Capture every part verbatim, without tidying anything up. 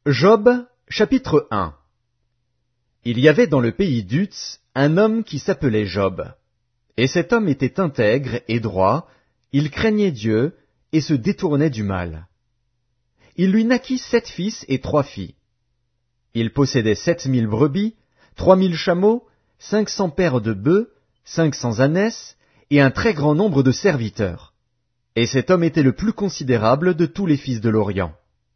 Job, chapitre un. Il y avait dans le pays d'Uz un homme qui s'appelait Job. Et cet homme était intègre et droit, il craignait Dieu et se détournait du mal. Il lui naquit sept fils et trois filles. Il possédait sept mille brebis, trois mille chameaux, cinq cents paires de bœufs, cinq cents ânesses et un très grand nombre de serviteurs. Et cet homme était le plus considérable de tous les fils de l'Orient.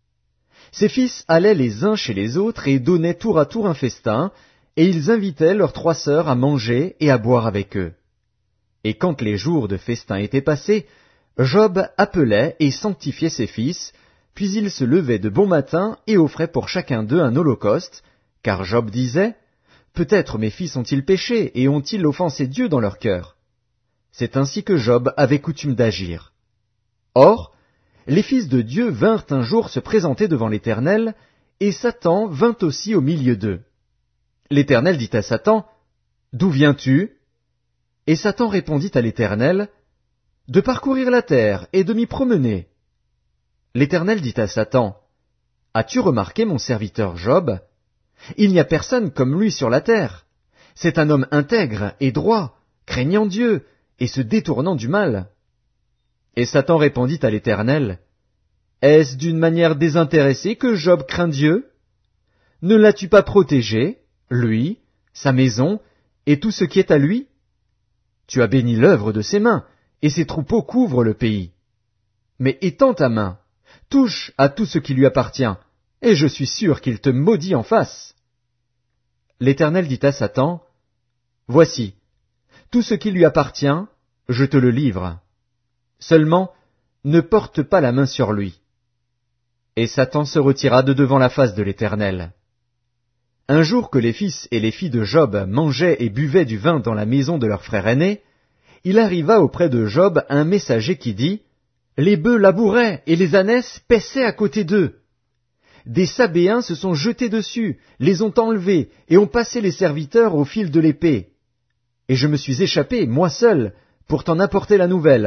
Ses fils allaient les uns chez les autres et donnaient tour à tour un festin, et ils invitaient leurs trois sœurs à manger et à boire avec eux. Et quand les jours de festin étaient passés, Job appelait et sanctifiait ses fils, puis il se levait de bon matin et offrait pour chacun d'eux un holocauste, car Job disait, « Peut-être mes fils ont-ils péché et ont-ils offensé Dieu dans leur cœur ?» C'est ainsi que Job avait coutume d'agir. Or, les fils de Dieu vinrent un jour se présenter devant l'Éternel, et Satan vint aussi au milieu d'eux. L'Éternel dit à Satan, « D'où viens-tu » Et Satan répondit à l'Éternel, « De parcourir la terre et de m'y promener. » L'Éternel dit à Satan, « As-tu remarqué mon serviteur Job ? Il n'y a personne comme lui sur la terre. C'est un homme intègre et droit, craignant Dieu et se détournant du mal. » Et Satan répondit à l'Éternel, « Est-ce d'une manière désintéressée que Job craint Dieu? Ne l'as-tu pas protégé, lui, sa maison, et tout ce qui est à lui? Tu as béni l'œuvre de ses mains, et ses troupeaux couvrent le pays. Mais étends ta main, touche à tout ce qui lui appartient, et je suis sûr qu'il te maudit en face. » L'Éternel dit à Satan, « Voici, tout ce qui lui appartient, je te le livre. Seulement, ne porte pas la main sur lui. » Et Satan se retira de devant la face de l'Éternel. Un jour que les fils et les filles de Job mangeaient et buvaient du vin dans la maison de leur frère aîné, il arriva auprès de Job un messager qui dit, « Les bœufs labouraient et les ânesses paissaient à côté d'eux. Des Sabéens se sont jetés dessus, les ont enlevés et ont passé les serviteurs au fil de l'épée. Et je me suis échappé, moi seul, pour t'en apporter la nouvelle. »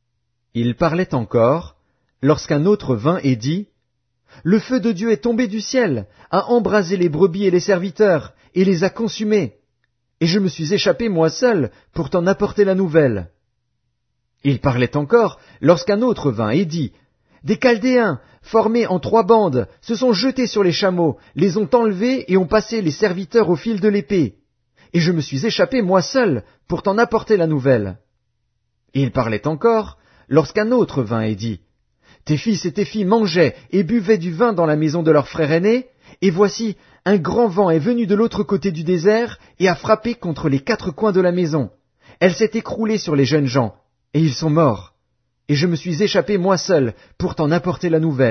Il parlait encore, lorsqu'un autre vint et dit, « Le feu de Dieu est tombé du ciel, a embrasé les brebis et les serviteurs, et les a consumés. Et je me suis échappé moi seul pour t'en apporter la nouvelle. » Il parlait encore, lorsqu'un autre vint et dit, « Des Chaldéens, formés en trois bandes, se sont jetés sur les chameaux, les ont enlevés et ont passé les serviteurs au fil de l'épée. Et je me suis échappé moi seul pour t'en apporter la nouvelle. » Il parlait encore, lorsqu'un autre vint et dit, « Tes fils et tes filles mangeaient et buvaient du vin dans la maison de leur frère aîné, et voici, un grand vent est venu de l'autre côté du désert et a frappé contre les quatre coins de la maison. Elle s'est écroulée sur les jeunes gens, et ils sont morts. Et je me suis échappé moi seul pour t'en apporter la nouvelle. »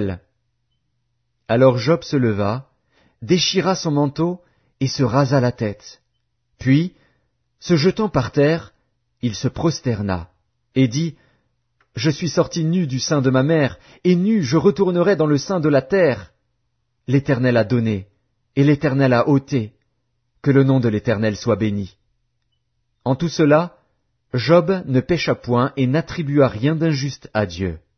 Alors Job se leva, déchira son manteau et se rasa la tête. Puis, se jetant par terre, il se prosterna et dit, « Je suis sorti nu du sein de ma mère, et nu je retournerai dans le sein de la terre. L'Éternel a donné, et l'Éternel a ôté. Que le nom de l'Éternel soit béni. » En tout cela, Job ne pécha point et n'attribua rien d'injuste à Dieu.